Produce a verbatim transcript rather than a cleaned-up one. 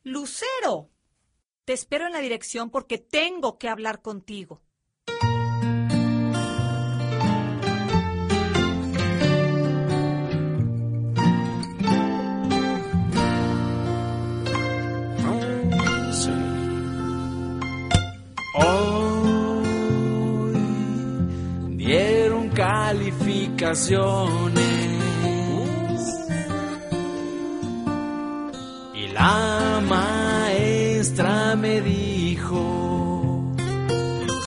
Lucero, te espero en la dirección porque tengo que hablar contigo. Hoy dieron calificaciones y la